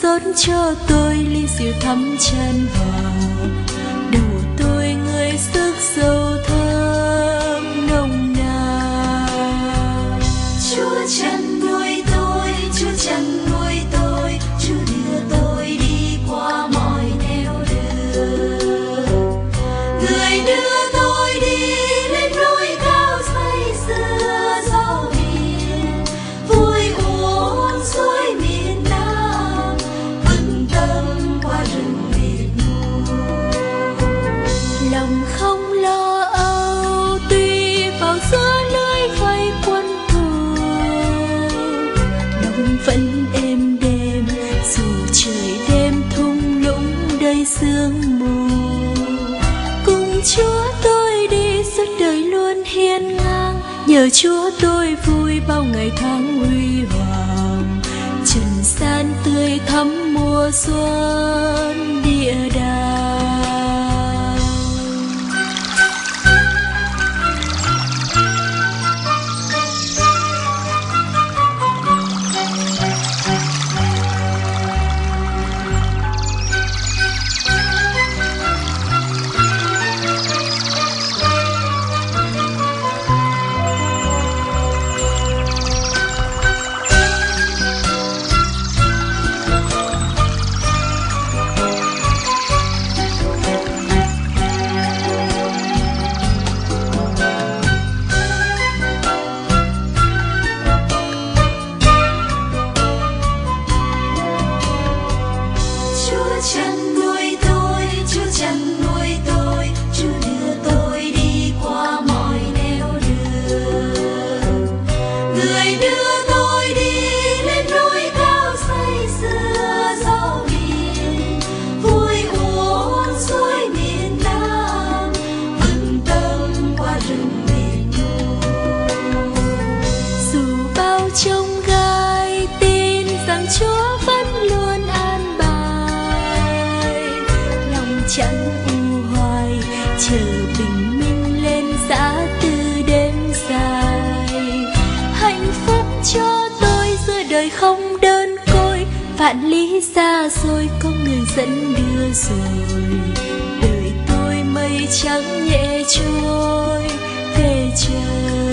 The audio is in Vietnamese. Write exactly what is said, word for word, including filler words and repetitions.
rót cho tôi ly rượu thắm chan vào đầu tôi, người sức dầu thơm nồng nàn. Chúa chăn nuôi tôi, Chúa chăn nuôi tôi, Chúa đưa tôi đi qua mọi nẻo đường. Người đưa tôi đi lên núi cao say sưa gió biển, vui uống suối miền Nam, vững tâm qua rừng mịt mù. Lòng không lo âu tuy vào giữa lưới vây quân thù, lòng vẫn êm đềm dù trời đêm thung lũng đầy sương mù. Cùng Chúa tôi đi suốt đời luôn hiên ngang, nhờ Chúa tôi vui bao ngày tháng huy hoàng. Trần gian tươi thắm mùa xuân địa đàng. Chăn nuôi tôi, Chúa chăn nuôi tôi, Chúa đưa tôi đi qua mọi nẻo đường. Người đưa tôi đi lên núi cao say sưa gió biển, vui uống suối miền Nam, vững tâm qua rừng mịt mù. Dù bao chông gai tin rằng Chúa vẫn luôn an bài, lòng chẳng u hoài chờ bình minh lên giã từ đêm dài. Hạnh phúc cho tôi giữa đời không đơn côi, vạn lý xa xôi có người dẫn đưa rồi. Đời tôi mây trắng nhẹ trôi về trời.